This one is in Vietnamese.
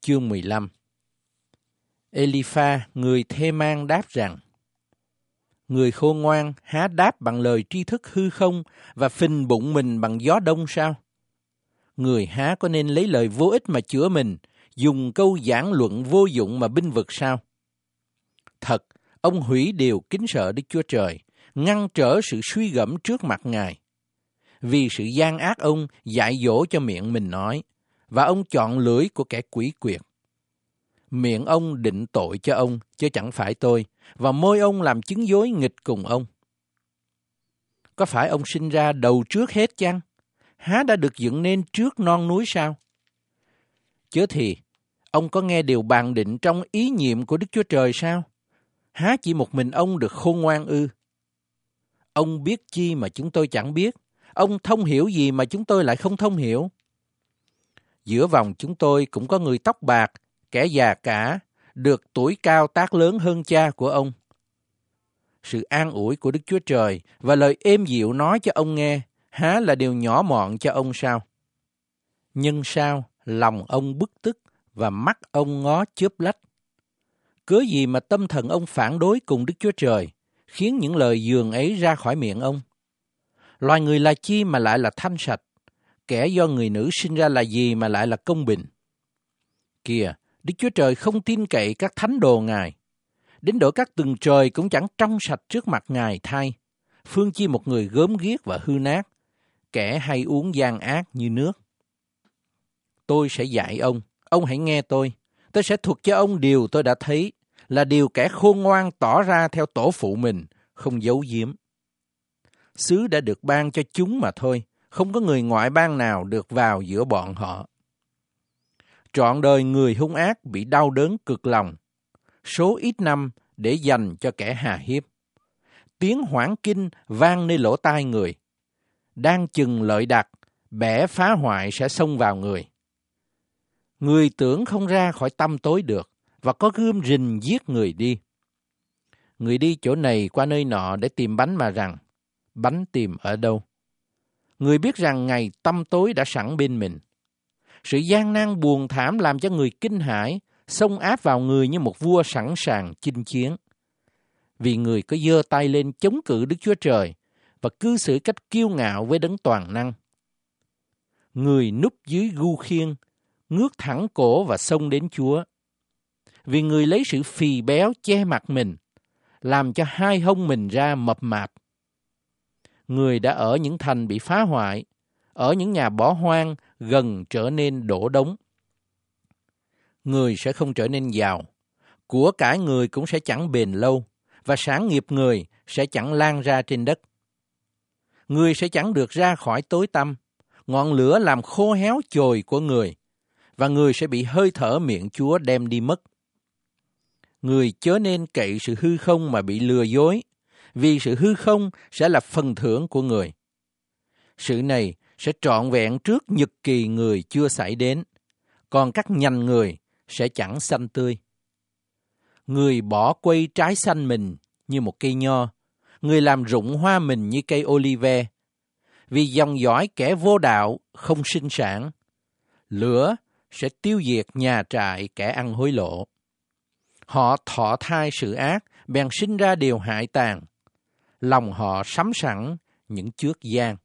chương 15. Elipha, người Thê-man đáp rằng, người khôn ngoan há đáp bằng lời tri thức hư không và phình bụng mình bằng gió đông sao? Người há có nên lấy lời vô ích mà chữa mình, dùng câu giảng luận vô dụng mà binh vực sao? Thật, ông hủy điều kính sợ Đức Chúa Trời, ngăn trở sự suy gẫm trước mặt Ngài. Vì sự gian ác ông dạy dỗ cho miệng mình nói, và ông chọn lưỡi của kẻ quỷ quyệt. Miệng ông định tội cho ông, chứ chẳng phải tôi, và môi ông làm chứng dối nghịch cùng ông. Có phải ông sinh ra đầu trước hết chăng? Há đã được dựng nên trước non núi sao? Chớ thì, ông có nghe điều bàn định trong ý nhiệm của Đức Chúa Trời sao? Há chỉ một mình ông được khôn ngoan ư? Ông biết chi mà chúng tôi chẳng biết? Ông thông hiểu gì mà chúng tôi lại không thông hiểu? Giữa vòng chúng tôi cũng có người tóc bạc, kẻ già cả, được tuổi cao tác lớn hơn cha của ông. Sự an ủi của Đức Chúa Trời và lời êm dịu nói cho ông nghe, há là điều nhỏ mọn cho ông sao? Nhưng sao lòng ông bức tức và mắt ông ngó chớp lách? Cớ gì mà tâm thần ông phản đối cùng Đức Chúa Trời, khiến những lời dường ấy ra khỏi miệng ông? Loài người là chi mà lại là thanh sạch? Kẻ do người nữ sinh ra là gì mà lại là công bình? Kìa, Đức Chúa Trời không tin cậy các thánh đồ Ngài. Đến độ các tầng trời cũng chẳng trong sạch trước mặt Ngài thay. Phương chi một người gớm ghiếc và hư nát, kẻ hay uống gian ác như nước. Tôi sẽ dạy ông hãy nghe tôi. Tôi sẽ thuật cho ông điều tôi đã thấy, là điều kẻ khôn ngoan tỏ ra theo tổ phụ mình, không giấu giếm. Xứ đã được ban cho chúng mà thôi, không có người ngoại bang nào được vào giữa bọn họ. Trọn đời người hung ác bị đau đớn cực lòng, số ít năm để dành cho kẻ hà hiếp. Tiếng hoảng kinh vang nơi lỗ tai người. Đang chừng lợi đặc, bẻ phá hoại sẽ xông vào người. Người tưởng không ra khỏi tăm tối được, và có gươm rình giết người đi. Người đi chỗ này qua nơi nọ để tìm bánh mà rằng, bánh tìm ở đâu? Người biết rằng ngày tăm tối đã sẵn bên mình. Sự gian nan buồn thảm làm cho người kinh hãi, xông áp vào người như một vua sẵn sàng chinh chiến. Vì người có giơ tay lên chống cự Đức Chúa Trời và cư xử cách kiêu ngạo với Đấng toàn năng. Người núp dưới gu khiên, ngước thẳng cổ và xông đến Chúa. Vì người lấy sự phì béo che mặt mình, làm cho hai hông mình ra mập mạp. Người đã ở những thành bị phá hoại, ở những nhà bỏ hoang gần trở nên đổ đống. Người sẽ không trở nên giàu, của cải người cũng sẽ chẳng bền lâu, và sản nghiệp người sẽ chẳng lan ra trên đất. Người sẽ chẳng được ra khỏi tối tăm, ngọn lửa làm khô héo chồi của người, và người sẽ bị hơi thở miệng Chúa đem đi mất. Người chớ nên cậy sự hư không mà bị lừa dối, vì sự hư không sẽ là phần thưởng của người. Sự này sẽ trọn vẹn trước nhật kỳ người chưa xảy đến, còn các nhành người sẽ chẳng xanh tươi. Người bỏ quây trái xanh mình như một cây nho, người làm rụng hoa mình như cây olive. Vì dòng dõi kẻ vô đạo không sinh sản, lửa sẽ tiêu diệt nhà trại kẻ ăn hối lộ. Họ thọ thai sự ác, bèn sinh ra điều hại tàn. Lòng họ sắm sẵn những chước gian.